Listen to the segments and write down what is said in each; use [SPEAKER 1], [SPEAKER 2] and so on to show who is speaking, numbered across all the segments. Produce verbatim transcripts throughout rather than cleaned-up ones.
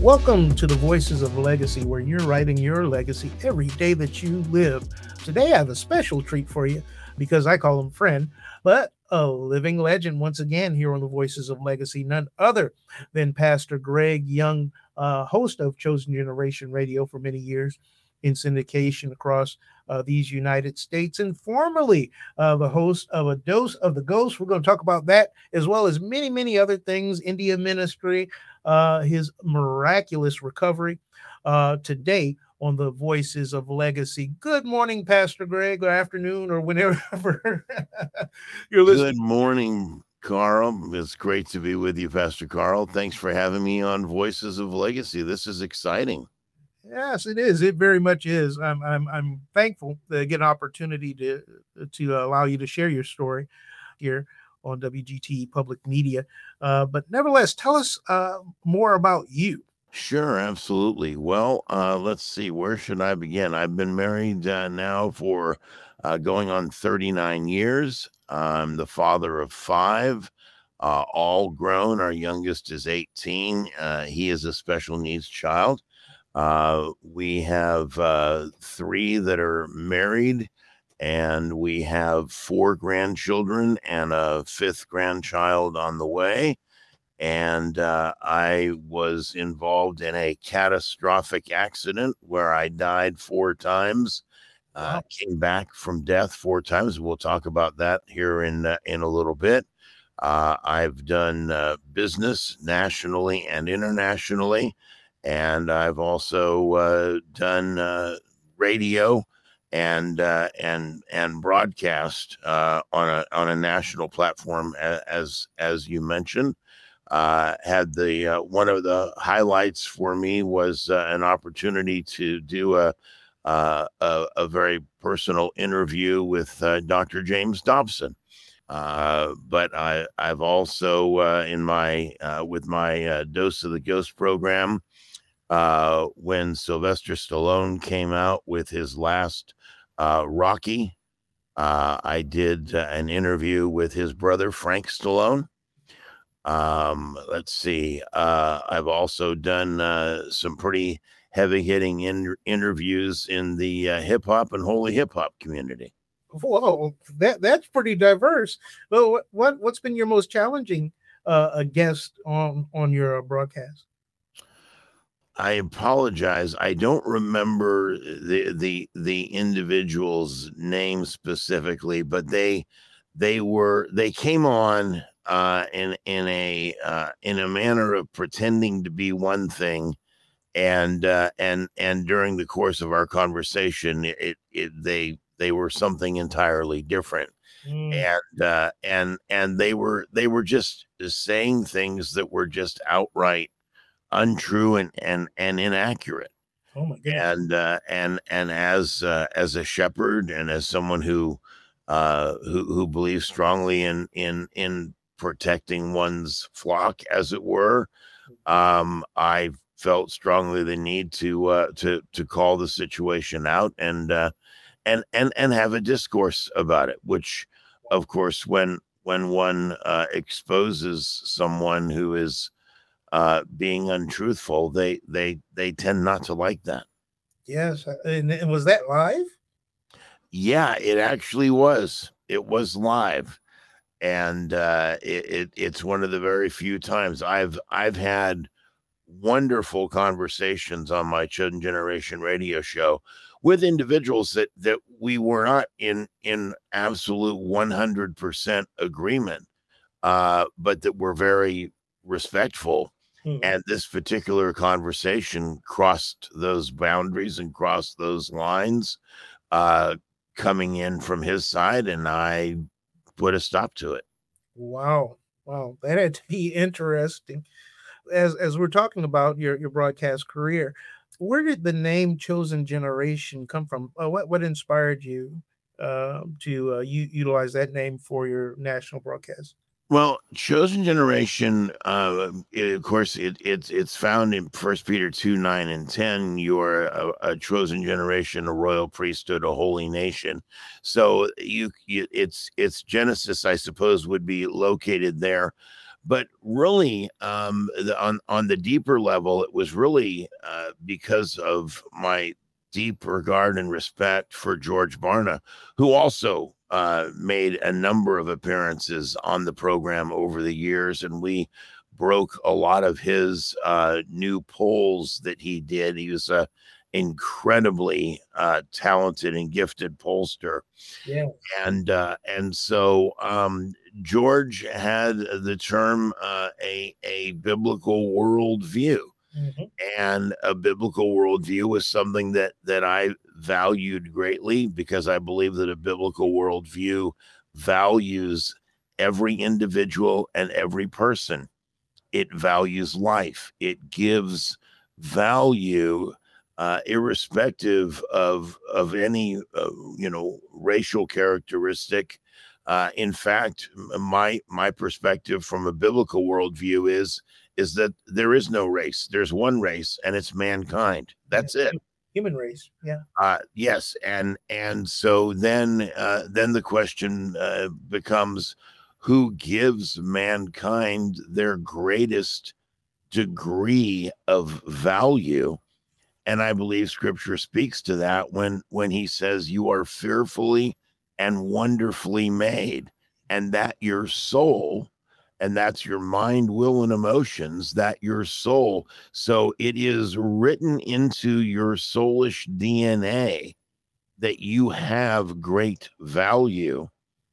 [SPEAKER 1] Welcome to the Voices of Legacy, where you're writing your legacy every day that you live. Today, I have a special treat for you because I call him friend, but a living legend once again here on the Voices of Legacy, none other than Pastor Greg Young, uh, host of Chosen Generation Radio for many years in syndication across uh, these United States, and formerly uh, the host of A Dose of the Ghost. We're going to talk about that as well as many, many other things, India ministry, uh, his miraculous recovery uh, today on the Voices of Legacy. Good morning, Pastor Greg, or afternoon, or whenever you're
[SPEAKER 2] Good
[SPEAKER 1] listening.
[SPEAKER 2] morning, Carl. It's great to be with you, Pastor Carl. Thanks for having me on Voices of Legacy. This is exciting.
[SPEAKER 1] Yes, it is. It very much is. I'm I'm I'm thankful to get an opportunity to to allow you to share your story here on W G T Public Media. Uh, but nevertheless, tell us uh, more about you.
[SPEAKER 2] Sure, absolutely. Well, uh, let's see. Where should I begin? I've been married uh, now for uh, going on thirty-nine years. I'm the father of five, uh, all grown. Our youngest is eighteen. Uh, he is a special needs child. Uh, we have uh, three that are married, and we have four grandchildren and a fifth grandchild on the way. And uh, I was involved in a catastrophic accident where I died four times, uh,
[SPEAKER 1] Wow.
[SPEAKER 2] came back from death four times. We'll talk about that here in uh, in a little bit. Uh, I've done uh, business nationally and internationally, and I've also uh, done uh, radio and uh, and and broadcast uh, on a on a national platform, as as you mentioned. Uh, had the uh, one of the highlights for me was uh, an opportunity to do a uh, a, a very personal interview with uh, Doctor James Dobson. Uh, but I, I've also uh, in my uh, with my uh, Dose of the Ghost program, uh, when Sylvester Stallone came out with his last uh, Rocky, uh, I did uh, an interview with his brother Frank Stallone. Um, let's see. Uh, I've also done uh, some pretty heavy hitting in- interviews in the uh, hip hop and holy hip hop community.
[SPEAKER 1] Whoa, that that's pretty diverse. Well, what, what what's been your most challenging uh, a guest on on your uh, broadcast?
[SPEAKER 2] I apologize. I don't remember the the the individual's name specifically, but they they were they came on uh, in in a uh, in a manner of pretending to be one thing, and uh, and and during the course of our conversation, it, it they they were something entirely different,
[SPEAKER 1] Mm,
[SPEAKER 2] and uh, and and they were they were just saying things that were just outright untrue and and and inaccurate.
[SPEAKER 1] oh my goodness.
[SPEAKER 2] And uh, and and as uh, as a shepherd and as someone who uh, who who believes strongly in in in protecting one's flock, as it were, um, I felt strongly the need to uh, to to call the situation out and uh, and and and have a discourse about it. Which, of course, when when one uh, exposes someone who is uh, being untruthful, they they they tend not to like that.
[SPEAKER 1] Yes, uh, and, and was that live?
[SPEAKER 2] Yeah, it actually was. It was live, and uh, it, it it's one of the very few times I've I've had wonderful conversations on my Chosen Generation radio show with individuals that that we were not in in absolute one hundred percent agreement, uh, but that were very respectful.
[SPEAKER 1] Mhm.
[SPEAKER 2] And this particular conversation crossed those boundaries and crossed those lines, uh, coming in from his side, and I put a stop to it.
[SPEAKER 1] Wow, wow, that had to be interesting. As as we're talking about your your broadcast career, where did the name Chosen Generation come from? Uh, what what inspired you uh, to uh, u- utilize that name for your national broadcast?
[SPEAKER 2] Well, chosen generation, uh, it- of course, it, it's it's found in First Peter two nine and ten. You are a, a chosen generation, a royal priesthood, a holy nation. So you, you, it's it's Genesis, I suppose, would be located there. but really, um, the, on on the deeper level, it was really uh, because of my deep regard and respect for George Barna, who also uh, made a number of appearances on the program over the years, and we broke a lot of his uh, new polls that he did. He was a incredibly uh, talented and gifted pollster.
[SPEAKER 1] Yeah.
[SPEAKER 2] And uh, and so um, George had the term uh, a a biblical worldview,
[SPEAKER 1] Mhm.
[SPEAKER 2] and a biblical worldview was something that that I valued greatly, because I believe that a biblical worldview values every individual and every person. It values life. It gives value, uh, irrespective of of any uh, you know racial characteristic. Uh, in fact, my my perspective from a biblical worldview is is that there is no race. There's one race, and it's mankind.
[SPEAKER 1] Yeah.
[SPEAKER 2] That's it.
[SPEAKER 1] Human race. Yeah.
[SPEAKER 2] Uh, yes, and and so then uh, then the question uh, becomes, who gives mankind their greatest degree of value? And I believe Scripture speaks to that when when He says, "You are fearfully and wonderfully made," and that your soul, and that's your mind, will, and emotions, that your soul. So it is written into your soulish D N A that you have great value,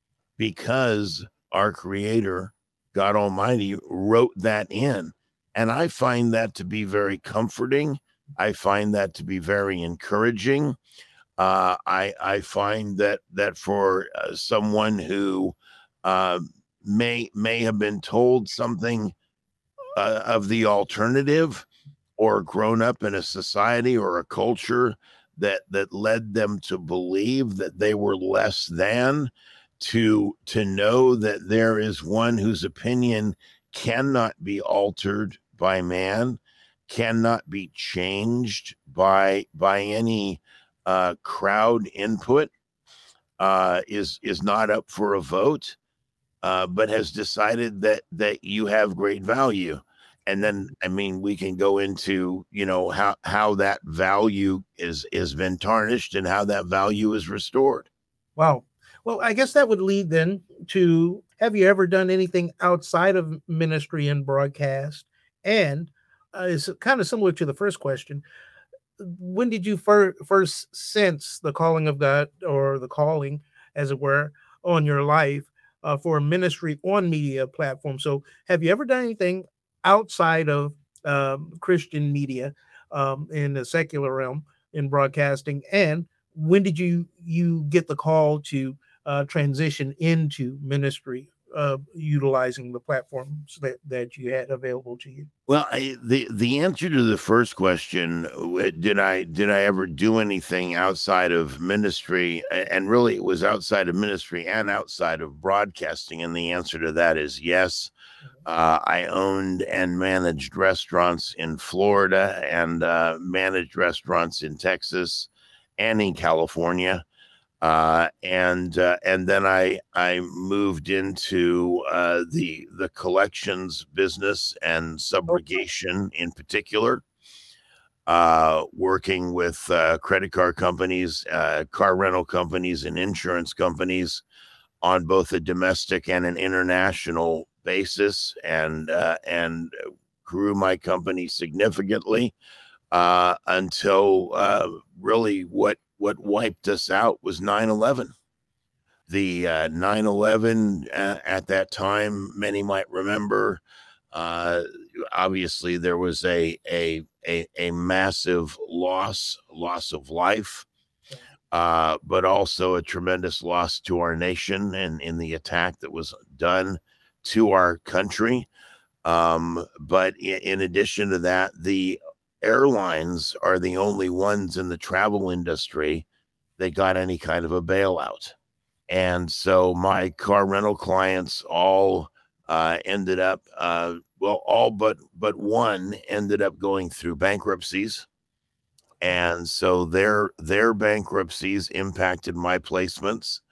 [SPEAKER 2] because our Creator, God Almighty, wrote that in. And I find that to be very comforting. I find that to be very encouraging. Uh, I I find that that for uh, someone who uh, may may have been told something uh, of the alternative, or grown up in a society or a culture that that led them to believe that they were less than, to to know that there is one whose opinion cannot be altered by man, cannot be changed by by any uh, crowd input, uh, is is not up for a vote, uh, but has decided that that you have great value. And then, I mean, we can go into, you know, how how that value is is been tarnished, and how that value is restored.
[SPEAKER 1] Wow. Well, I guess that would lead then to, have you ever done anything outside of ministry and broadcast? And uh, it's kind of similar to the first question. When did you fir- first sense the calling of God, or the calling, as it were, on your life uh, for ministry on media platforms? So, have you ever done anything outside of um, Christian media, um, in the secular realm, in broadcasting? And when did you you get the call to uh, transition into ministry, uh, utilizing the platforms that that you had available to you?
[SPEAKER 2] Well, I, the the answer to the first question, uh, did I did I ever do anything outside of ministry? A- And really, it was outside of ministry and outside of broadcasting. And the answer to that is yes.
[SPEAKER 1] Mhm.
[SPEAKER 2] Uh, I owned and managed restaurants in Florida, and uh, managed restaurants in Texas and in California. Uh, and uh, and then I I moved into uh, the the collections business, and
[SPEAKER 1] Okay.
[SPEAKER 2] subrogation in particular, uh, working with uh, credit card companies, uh, car rental companies, and insurance companies on both a domestic and an international basis, and uh, and grew my company significantly, uh, until uh, really what what wiped us out was nine eleven. The uh, nine eleven, uh, at that time, many might remember. Uh, Obviously, there was a a a, a massive loss loss of life, uh, but also a tremendous loss to our nation, and in the attack that was done to our country. Um, but in, in addition to that, the airlines are the only ones in the travel industry that got any kind of a bailout. And so my car rental clients all uh, ended up, uh, well, all but but one ended up going through bankruptcies, and so their their bankruptcies impacted my placements.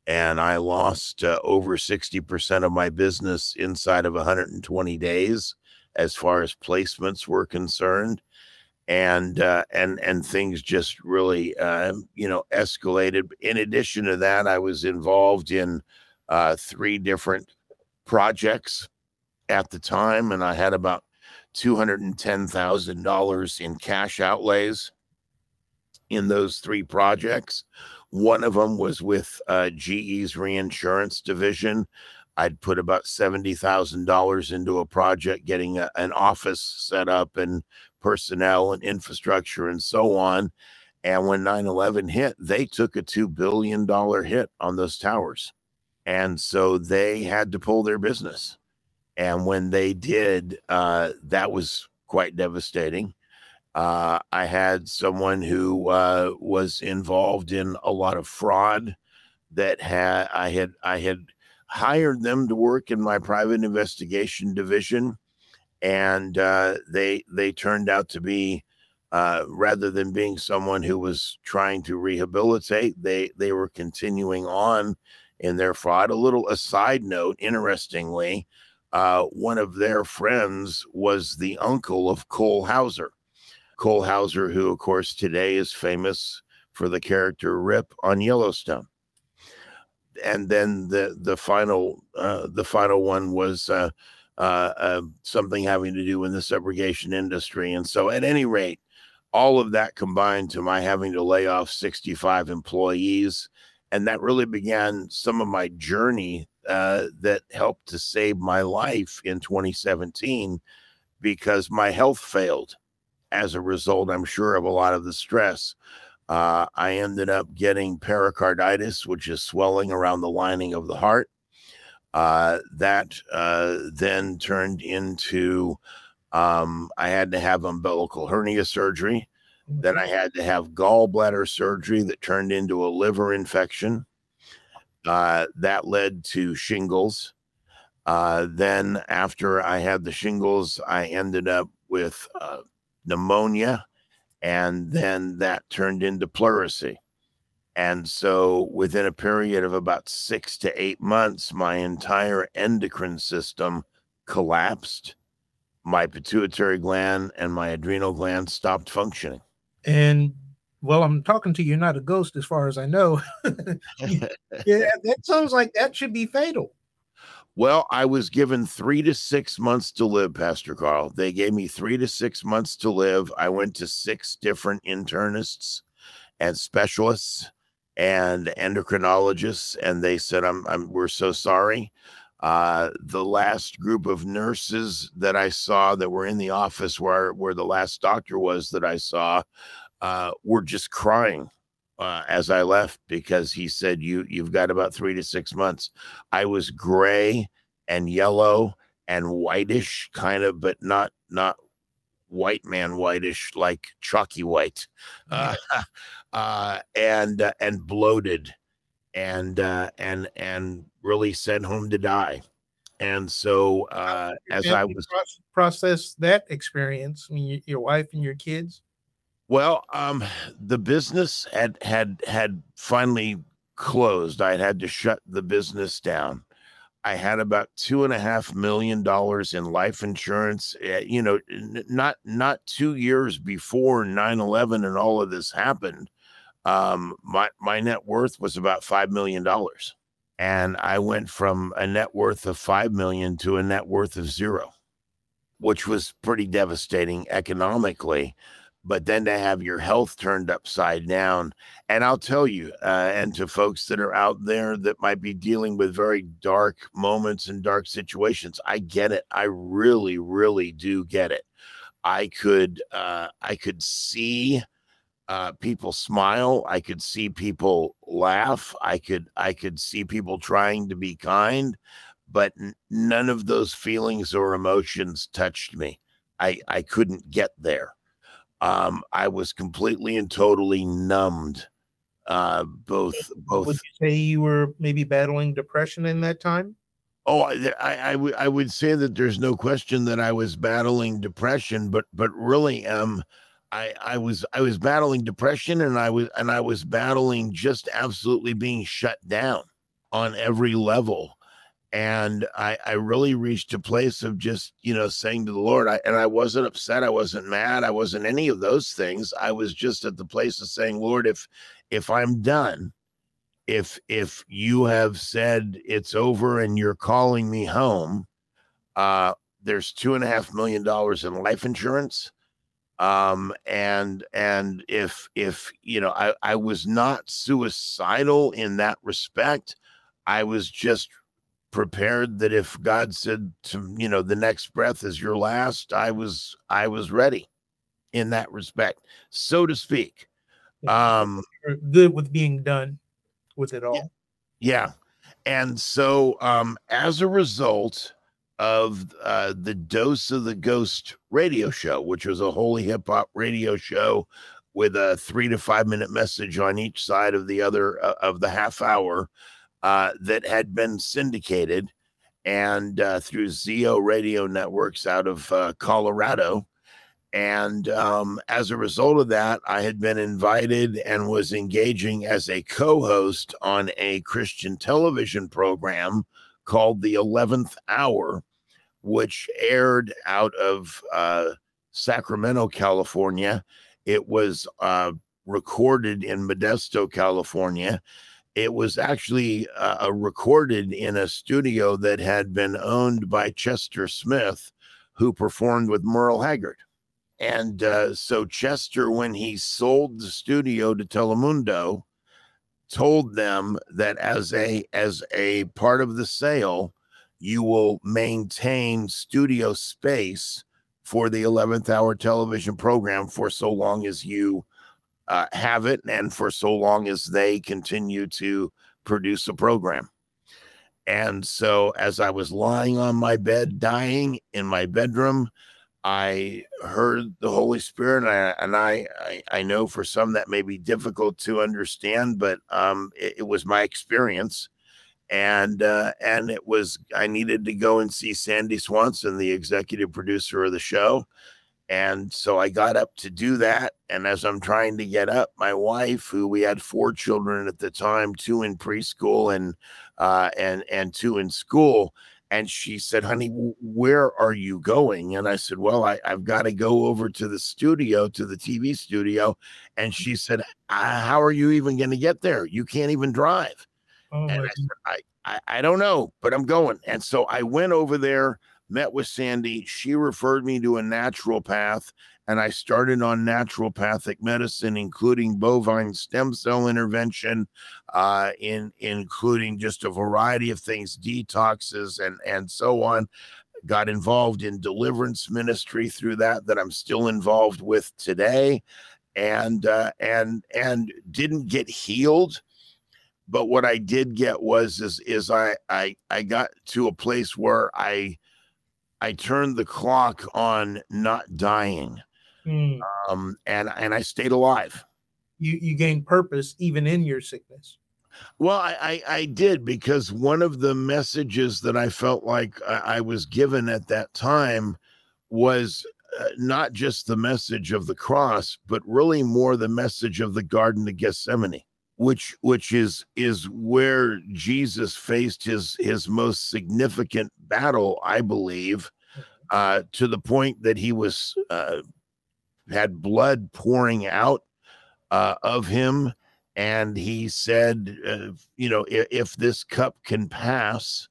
[SPEAKER 2] and I lost uh, over sixty percent of my business inside of one hundred twenty days as far as placements were concerned. And uh, and and things just really uh, you know escalated. In addition to that, I was involved in uh, three different projects at the time, and I had about two hundred ten thousand dollars in cash outlays in those three projects. One of them was with uh, G E's reinsurance division. I'd put about seventy thousand dollars into a project, getting a, an office set up and personnel and infrastructure and so on. And when nine eleven hit, they took a two billion dollars hit on those towers. And so they had to pull their business. And when they did, uh, that was quite devastating. Uh, I had someone who uh, was involved in a lot of fraud that had I had I had hired them to work in my private investigation division, and uh, they they turned out to be uh, rather than being someone who was trying to rehabilitate, they they were continuing on in their fraud. A little aside note, interestingly, uh, one of their friends was the uncle of Cole Hauser. Cole Hauser, who, of course, today is famous for the character Rip on Yellowstone. And then the the final uh, the final one was uh, uh, uh, something having to do with the subrogation industry. And so, at any rate, all of that combined to my having to lay off sixty-five employees, and that really began some of my journey uh, that helped to save my life in twenty seventeen, because my health failed as a result, I'm sure, of a lot of the stress. Uh, I ended up getting pericarditis, which is swelling around the lining of the heart. Uh, that uh, then turned into, um, I had to have umbilical hernia surgery. Then I had to have gallbladder surgery that turned into a liver infection. Uh, that led to shingles. Uh, then after I had the shingles, I ended up with uh, pneumonia, and then that turned into pleurisy. And so within a period of about six to eight months, my entire endocrine system collapsed. My pituitary gland and my adrenal gland stopped functioning.
[SPEAKER 1] And well, I'm talking to you, not a ghost, as far as I know. Yeah, that sounds like that should be fatal.
[SPEAKER 2] Well, I was given three to six months to live, Pastor Carl. They gave me three to six months to live. I went to six different internists and specialists and endocrinologists, and they said, I'm, I'm we're so sorry. Uh, the last group of nurses that I saw that were in the office where, where the last doctor was that I saw uh, were just crying uh, as I left, because he said, you, you've got about three to six months. I was gray and yellow and whitish kind of, but not, not white man whitish, like chalky white, uh, uh, and, uh, and bloated and, uh, and, and really sent home to die. And so, uh, as I was
[SPEAKER 1] process that experience, I mean, your wife and your kids.
[SPEAKER 2] Well, um, the business had had had finally closed. I had to shut the business down. I had about two and a half million dollars in life insurance. Uh, you know, n- not not two years before nine eleven and all of this happened. Um, my my net worth was about five million dollars, and I went from a net worth of five million to a net worth of zero, which was pretty devastating economically. But then to have your health turned upside down. And I'll tell you, uh, and to folks that are out there that might be dealing with very dark moments and dark situations, I get it. I really, really do get it. I could, uh, I could see uh, people smile. I could see people laugh. I could, I could see people trying to be kind, but n- none of those feelings or emotions touched me. I, I couldn't get there. Um, I was completely and totally numbed. Uh, both, both.
[SPEAKER 1] Would you say you were maybe battling depression in that time?
[SPEAKER 2] Oh, I, I, I, w- I would say that there's no question that I was battling depression, but, but really, um, I, I was, I was battling depression, and I was, and I was battling just absolutely being shut down. on every level. And I, I really reached a place of just, you know, saying to the Lord, I, and I wasn't upset. I wasn't mad. I wasn't any of those things. I was just at the place of saying, Lord, if, if I'm done, if, if you have said it's over and you're calling me home, uh, there's two and a half million dollars in life insurance. Um, and, and if, if, you know, I, I was not suicidal in that respect, I was just prepared that if God said to, you know, the next breath is your last, I was, I was ready in that respect, so to speak. Um,
[SPEAKER 1] You're good with being done with it
[SPEAKER 2] yeah,
[SPEAKER 1] all.
[SPEAKER 2] yeah. And so, um, as a result of uh, the Dose of the Ghost radio show, which was a holy hip hop radio show with a three to five minute message on each side of the other uh, of the half hour, uh, that had been syndicated and uh, through Zeo Radio Networks out of uh, Colorado. And um, as a result of that, I had been invited and was engaging as a co-host on a Christian television program called The eleventh Hour, which aired out of uh, Sacramento, California. It was uh, recorded in Modesto, California. It was actually uh, recorded in a studio that had been owned by Chester Smith, who performed with Merle Haggard. And uh, so Chester, when he sold the studio to Telemundo, told them that as a as a part of the sale, you will maintain studio space for the eleventh Hour television program for so long as you uh, have it and for so long as they continue to produce a program. And so as I was lying on my bed, dying in my bedroom, I heard the Holy Spirit, and I, and I, I, I know for some that may be difficult to understand, but um, it, it was my experience. And uh, and it was, I needed to go and see Sandy Swanson, the executive producer of the show. And so I got up to do that. And as I'm trying to get up, my wife, who we had four children at the time, two in preschool and uh, and and two in school, and she said, honey, where are you going? And I said, well, I, I've got to go over to the studio, to the T V studio. And she said, how are you even going to get there? You can't even drive.
[SPEAKER 1] Oh,
[SPEAKER 2] And
[SPEAKER 1] my
[SPEAKER 2] I said, I, I, I don't know, but I'm going. And so I went over there, met with Sandy. She referred me to a naturopath, and I started on naturopathic medicine, including bovine stem cell intervention, uh, in including just a variety of things, detoxes and and so on. Got involved in deliverance ministry through that, that I'm still involved with today, and uh, and and didn't get healed. But what I did get was is is I I I got to a place where I I turned the clock on not dying.
[SPEAKER 1] Mm.
[SPEAKER 2] Um, and, and I stayed alive.
[SPEAKER 1] You, you gained purpose even in your sickness.
[SPEAKER 2] Well, I, I, I did, because one of the messages that I felt like I, I was given at that time was uh, not just the message of the cross, but really more the message of the Garden of Gethsemane, which which is is where Jesus faced his his most significant battle, I believe, uh, to the point that he was uh, had blood pouring out uh, of him. And he said, uh, you know, if, if this cup can pass,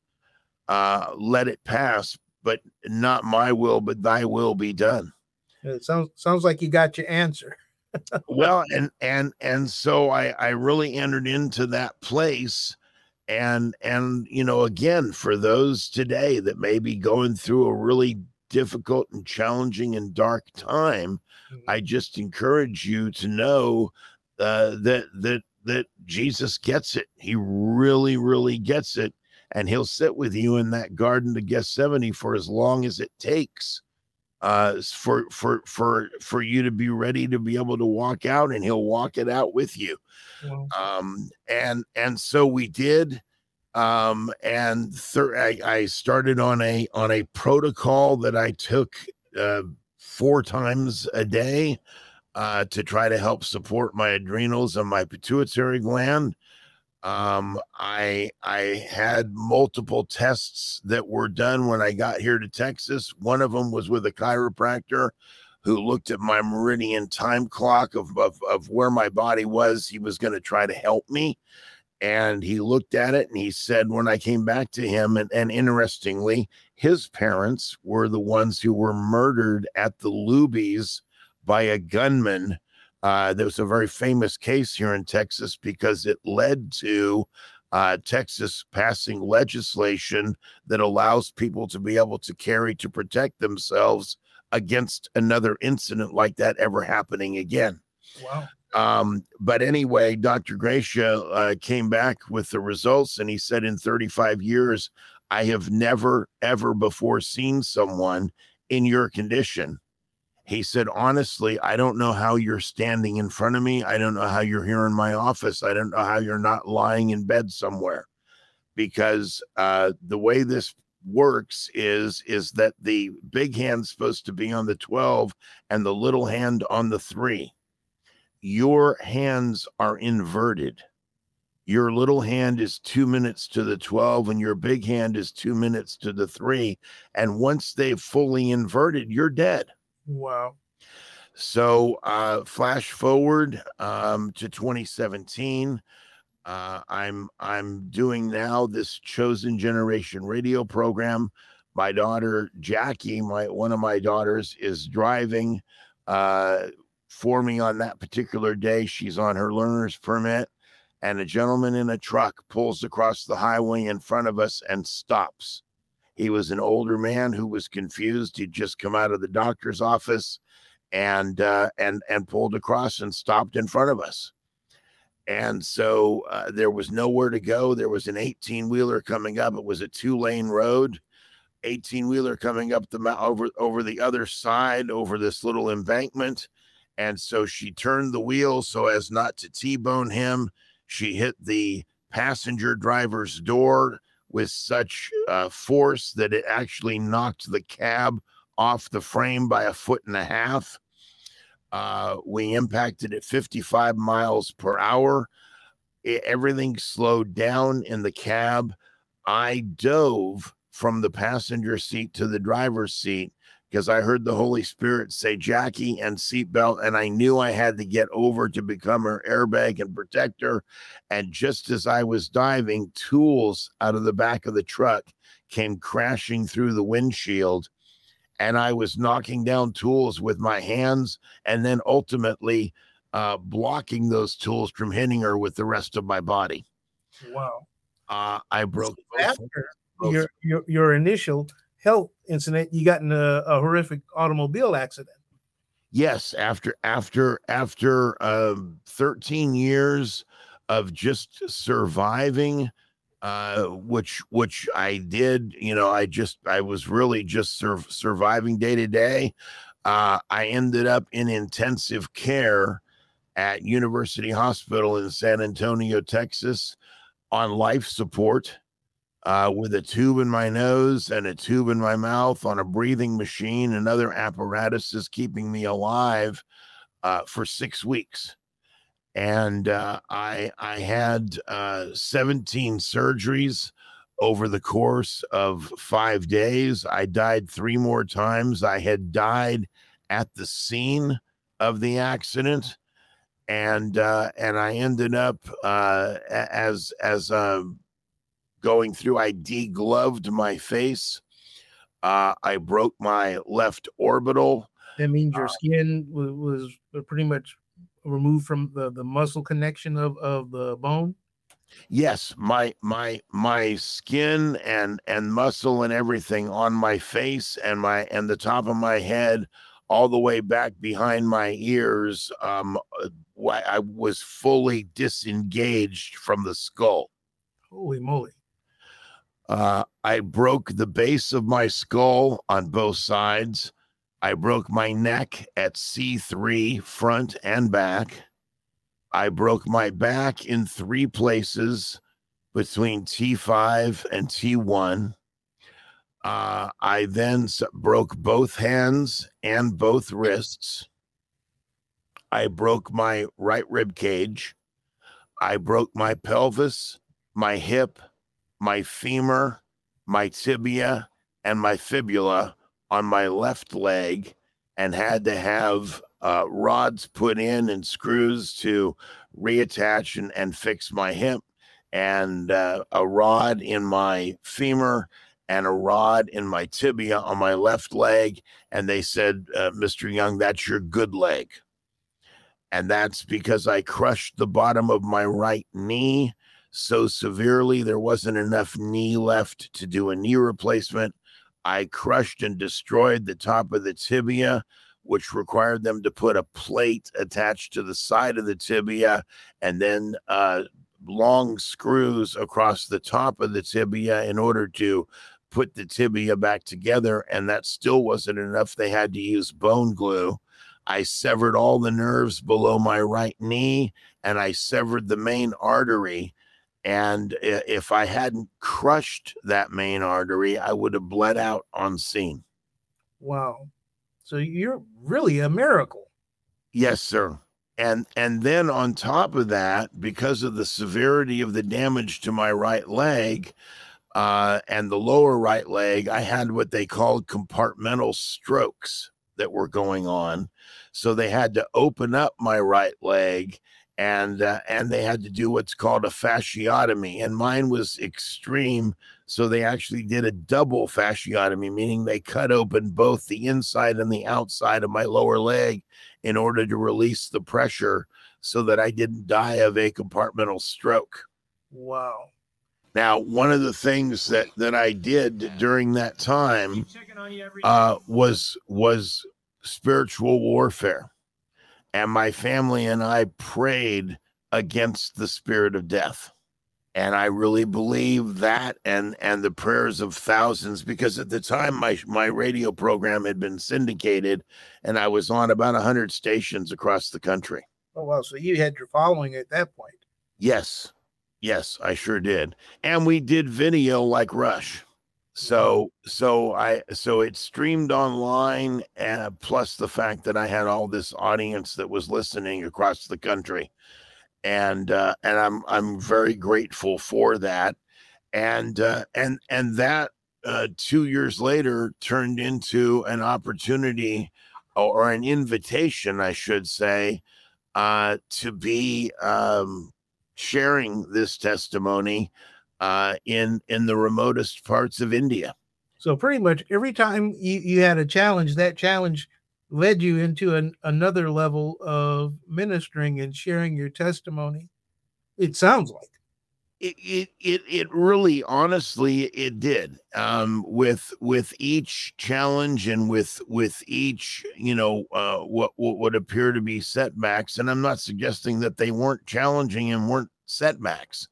[SPEAKER 2] uh, let it pass, but not my will, but thy will be done.
[SPEAKER 1] It sounds sounds like you got your answer.
[SPEAKER 2] Well, and and and so I I really entered into that place. And and you know, again, for those today that may be going through a really difficult and challenging and dark time, mm-hmm. I just encourage you to know uh, that that that Jesus gets it. He really, really gets it, and he'll sit with you in that Garden of Gethsemane for as long as it takes uh, for for for for you to be ready to be able to walk out, and he'll walk it out with you. Wow. Um, and and so we did. Um, and thir- I, I started on a on a protocol that I took uh, four times a day uh, to try to help support my adrenals and my pituitary gland. Um, I I had multiple tests that were done when I got here to Texas. One of them was with a chiropractor who looked at my meridian time clock of of, of where my body was. He was going to try to help me, and he looked at it and he said, when I came back to him, and, and interestingly, his parents were the ones who were murdered at the Lubies by a gunman. Uh, there was a very famous case here in Texas because it led to uh, Texas passing legislation that allows people to be able to carry to protect themselves against another incident like that ever happening again.
[SPEAKER 1] Wow.
[SPEAKER 2] Um, but anyway, Doctor Gracia uh, came back with the results, and he said, in thirty-five years, I have never, ever before seen someone in your condition. He said, honestly, I don't know how you're standing in front of me. I don't know how you're here in my office. I don't know how you're not lying in bed somewhere, because uh, the way this works is is that the big hand's supposed to be on the twelve and the little hand on the three. Your hands are inverted. Your little hand is two minutes to the twelve and your big hand is two minutes to the three. And once they've fully inverted, you're dead.
[SPEAKER 1] Wow.
[SPEAKER 2] So uh, flash forward um, to twenty seventeen. Uh, I'm I'm doing now this Chosen Generation radio program. My daughter Jackie, my one of my daughters, is driving uh, for me on that particular day. She's on her learner's permit, and a gentleman in a truck pulls across the highway in front of us and stops. He was an older man who was confused. He'd just come out of the doctor's office, and uh, and and pulled across and stopped in front of us. And so uh, there was nowhere to go. There was an eighteen wheeler coming up. It was a two lane road. eighteen wheeler coming up the over over the other side over this little embankment. And so she turned the wheel so as not to T-bone him. She hit the passenger driver's door with such uh, force that it actually knocked the cab off the frame by a foot and a half. Uh, we impacted at fifty-five miles per hour. It, everything slowed down in the cab. I dove from the passenger seat to the driver's seat because I heard the Holy Spirit say, Jackie, and seatbelt. And I knew I had to get over to become her airbag and protector. And just as I was diving, tools out of the back of the truck came crashing through the windshield. And I was knocking down tools with my hands and then ultimately uh, blocking those tools from hitting her with the rest of my body.
[SPEAKER 1] Wow.
[SPEAKER 2] Uh, I broke both,
[SPEAKER 1] After
[SPEAKER 2] both.
[SPEAKER 1] your, your your initial health incident, you got in a, a horrific automobile accident.
[SPEAKER 2] Yes, after after after um, thirteen years of just surviving, uh, which which I did, you know, I just I was really just sur- surviving day to day. Uh, I ended up in intensive care at University Hospital in San Antonio, Texas, on life support, uh, with a tube in my nose and a tube in my mouth, on a breathing machine and other apparatuses keeping me alive uh, for six weeks. And uh, I I had uh, seventeen surgeries over the course of five days. I died three more times. I had died at the scene of the accident, and uh, and I ended up uh, as as uh, going through. I degloved my face. Uh, I broke my left orbital.
[SPEAKER 1] That means your skin was, was pretty much removed from the, the muscle connection of, of the bone.
[SPEAKER 2] Yes, my my my skin and and muscle and everything on my face and my and the top of my head, all the way back behind my ears. Um, I was fully disengaged from the skull.
[SPEAKER 1] Holy moly!
[SPEAKER 2] Uh, I broke the base of my skull on both sides. I broke my neck at C three, front and back. I broke my back in three places between T five and T one. Uh, I then broke both hands and both wrists. I broke my right rib cage. I broke my pelvis, my hip, my femur, my tibia, and my fibula on my left leg, and had to have uh, rods put in and screws to reattach and, and fix my hip, and uh, a rod in my femur and a rod in my tibia on my left leg. And they said, uh, Mister Young, that's your good leg. And that's because I crushed the bottom of my right knee so severely there wasn't enough knee left to do a knee replacement. I crushed and destroyed the top of the tibia, which required them to put a plate attached to the side of the tibia, and then uh, long screws across the top of the tibia in order to put the tibia back together. And that still wasn't enough. They had to use bone glue. I severed all the nerves below my right knee, and I severed the main artery. And if I hadn't crushed that main artery, I would have bled out on scene.
[SPEAKER 1] Wow. So you're really a miracle.
[SPEAKER 2] Yes, sir. And and then on top of that, because of the severity of the damage to my right leg uh, and the lower right leg, I had what they called compartmental strokes that were going on. So they had to open up my right leg, and uh, and they had to do what's called a fasciotomy, and mine was extreme. So they actually did a double fasciotomy, meaning they cut open both the inside and the outside of my lower leg in order to release the pressure so that I didn't die of a compartmental stroke.
[SPEAKER 1] Wow.
[SPEAKER 2] Now, one of the things that, that I did during that time uh, was was spiritual warfare. And my family and I prayed against the spirit of death. And I really believe that, and and the prayers of thousands, because at the time my my radio program had been syndicated, and I was on about one hundred stations across the country.
[SPEAKER 1] Oh, well, so you had your following at that point.
[SPEAKER 2] Yes. Yes, I sure did. And we did video like Rush. So so I so it streamed online, and plus the fact that I had all this audience that was listening across the country. And uh, and I'm I'm very grateful for that. And uh, and and that uh, two years later turned into an opportunity, or an invitation, I should say, uh, to be um, sharing this testimony uh, in in the remotest parts of India.
[SPEAKER 1] So pretty much every time you, you had a challenge, that challenge led you into an, another level of ministering and sharing your testimony. It sounds like.
[SPEAKER 2] It it it, it really, honestly, it did. Um, with with each challenge, and with with each, you know, uh, what what would appear to be setbacks, and I'm not suggesting that they weren't challenging and weren't setbacks,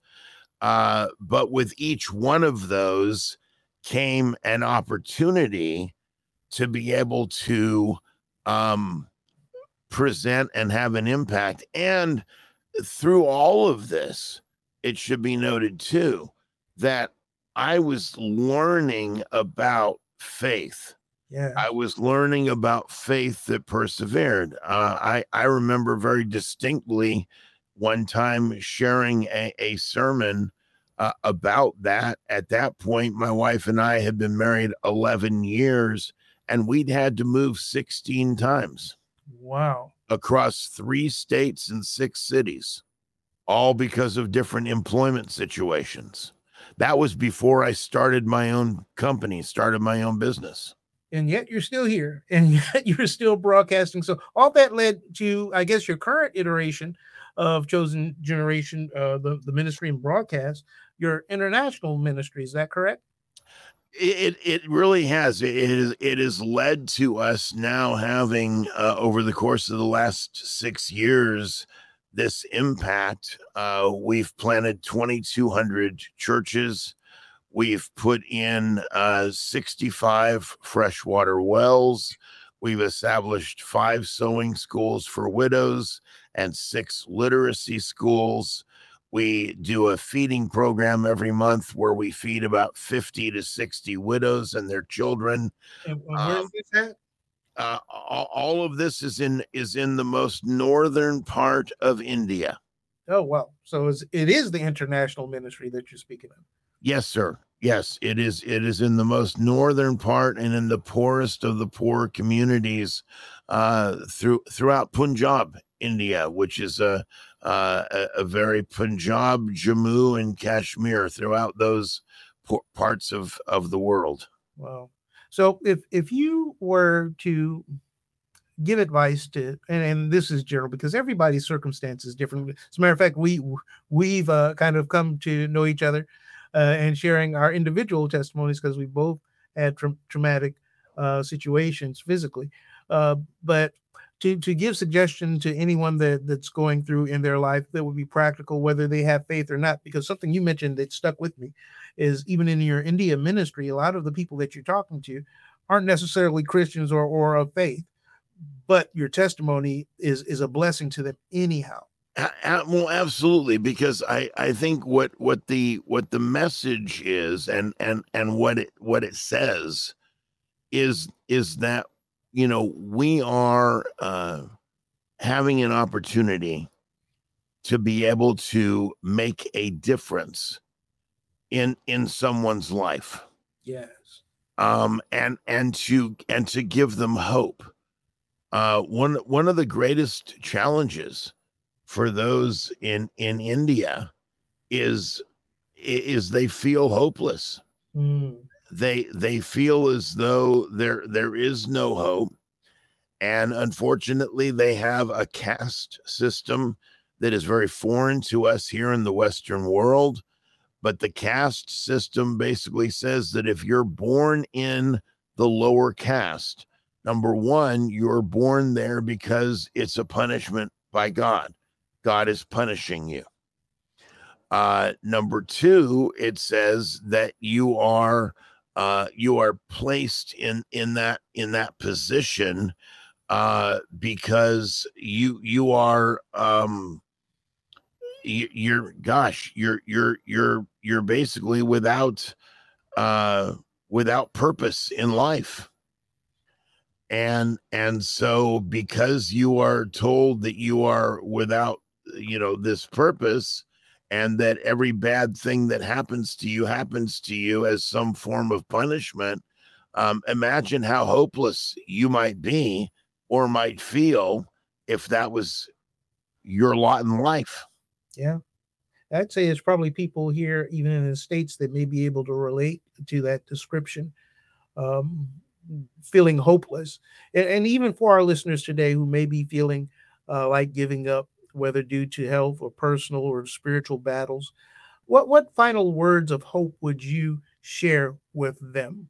[SPEAKER 2] uh, but with each one of those came an opportunity to be able to um, present and have an impact. And through all of this, it should be noted too that I was learning about faith.
[SPEAKER 1] Yeah.
[SPEAKER 2] I was learning about faith that persevered. Uh, I, I remember very distinctly one time sharing a, a sermon uh, about that. At that point, my wife and I had been married eleven years, and we'd had to move sixteen times.
[SPEAKER 1] Wow.
[SPEAKER 2] Across three states and six cities, all because of different employment situations. That was before I started my own company, started my own business.
[SPEAKER 1] And yet you're still here, and yet you're still broadcasting. So all that led to, I guess, your current iteration of Chosen Generation, uh, the, the ministry and broadcast, your international ministry. Is that correct?
[SPEAKER 2] It it really has. It is it has led to us now having uh, over the course of the last six years this impact. Uh, we've planted twenty-two hundred churches. We've put in uh, sixty-five freshwater wells. We've established five sewing schools for widows and six literacy schools. We do a feeding program every month where we feed about fifty to sixty widows and their children.
[SPEAKER 1] And where is this at?
[SPEAKER 2] Uh, all, all of this is in is in the most northern part of India.
[SPEAKER 1] Oh, well, so it's, it is the international ministry that you're speaking of.
[SPEAKER 2] Yes, sir. Yes, it is. It is in the most northern part and in the poorest of the poor communities uh, through throughout Punjab, India, which is a uh, a, a very Punjab, Jammu, and Kashmir throughout those po- parts of of the world.
[SPEAKER 1] Wow. So if if you were to give advice to, and, and this is general because everybody's circumstance is different. As a matter of fact, we we've uh, kind of come to know each other uh, and sharing our individual testimonies because we both had tra- traumatic uh, situations physically. Uh, but to to give suggestion to anyone that that's going through in their life that would be practical, whether they have faith or not, because something you mentioned that stuck with me is even in your India ministry, a lot of the people that you're talking to aren't necessarily Christians or or of faith, but your testimony is is a blessing to them anyhow.
[SPEAKER 2] A- a- well, absolutely, because I, I think what what the what the message is and and and what it what it says is is that you know we are uh, having an opportunity to be able to make a difference in in someone's life,
[SPEAKER 1] Yes.
[SPEAKER 2] um, and and to and to give them hope. Uh, one one of the greatest challenges for those in in India is is they feel hopeless.
[SPEAKER 1] Mm.
[SPEAKER 2] They they feel as though there there is no hope, and unfortunately, they have a caste system that is very foreign to us here in the Western world. But the caste system basically says that if you're born in the lower caste, number one, you're born there because it's a punishment by God. God is punishing you. Uh, number two, it says that you are uh, you are placed in in that in that position uh, because you you are um, you, you're gosh you're you're you're you're basically without uh, without purpose in life. And and so because you are told that you are without you know this purpose, and that every bad thing that happens to you happens to you as some form of punishment, um, imagine how hopeless you might be or might feel if that was your lot in life.
[SPEAKER 1] Yeah. I'd say it's probably people here, even in the States, that may be able to relate to that description, um, feeling hopeless. And, and even for our listeners today who may be feeling uh, like giving up, whether due to health or personal or spiritual battles, what, what final words of hope would you share with them?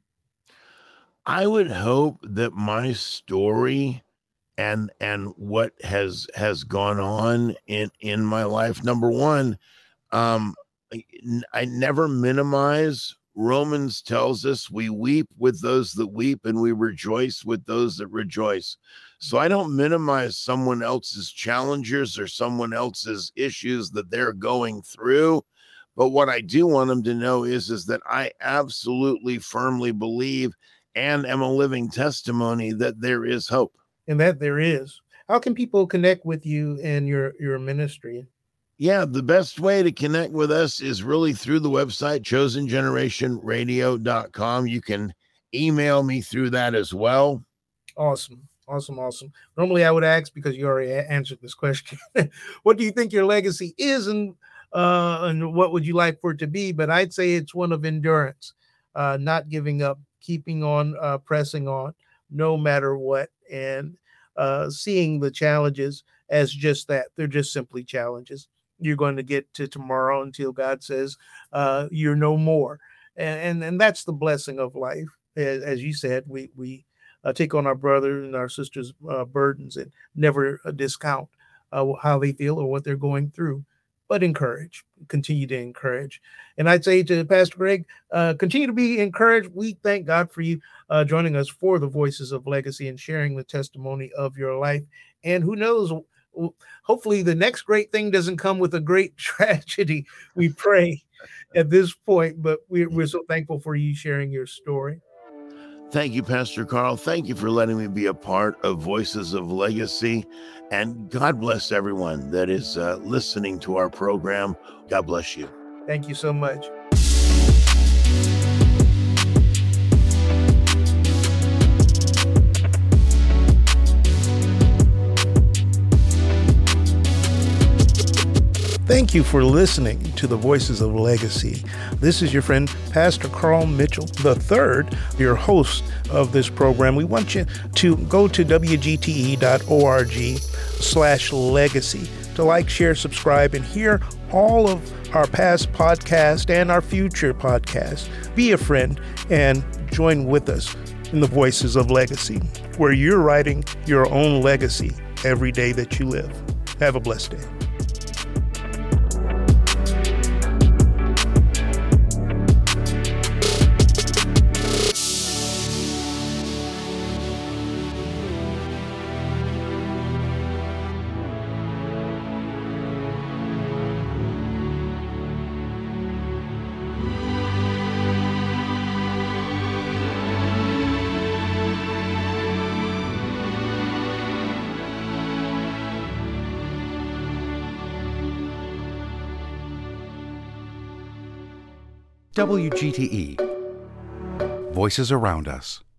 [SPEAKER 2] I would hope that my story and and what has has gone on in in my life, number one, um I, I never minimize. Romans tells us we weep with those that weep and we rejoice with those that rejoice. So I don't minimize someone else's challenges or someone else's issues that they're going through. But what I do want them to know is is that I absolutely firmly believe and am a living testimony that there is hope.
[SPEAKER 1] And that there is. How can people connect with you and your, your ministry?
[SPEAKER 2] Yeah, the best way to connect with us is really through the website, chosen generation radio dot com. You can email me through that as well.
[SPEAKER 1] Awesome. Awesome. Awesome. Normally I would ask because you already a- answered this question. What do you think your legacy is, and uh and what would you like for it to be? But I'd say it's one of endurance, uh, not giving up, keeping on, uh, pressing on, no matter what, and uh seeing the challenges as just that. They're just simply challenges. You're going to get to tomorrow until God says uh you're no more. And and, and that's the blessing of life. As, as you said, we we uh, take on our brother and our sisters' uh, burdens and never uh, discount uh, how they feel or what they're going through, but encourage, continue to encourage. And I'd say to Pastor Greg, uh, continue to be encouraged. We thank God for you uh, joining us for the Voices of Legacy and sharing the testimony of your life. And who knows, hopefully the next great thing doesn't come with a great tragedy. We pray at this point, but we're, we're so thankful for you sharing your story.
[SPEAKER 2] Thank you, Pastor Carl. Thank you for letting me be a part of Voices of Legacy. And God bless everyone that is uh, listening to our program. God bless you.
[SPEAKER 1] Thank you so much. Thank you for listening to the Voices of Legacy. This is your friend, Pastor Carl Mitchell the third, your host of this program. We want you to go to W G T E dot org slash legacy to like, share, subscribe, and hear all of our past podcasts and our future podcasts. Be a friend and join with us in the Voices of Legacy, where you're writing your own legacy every day that you live. Have a blessed day.
[SPEAKER 3] W G T E. Voices around us.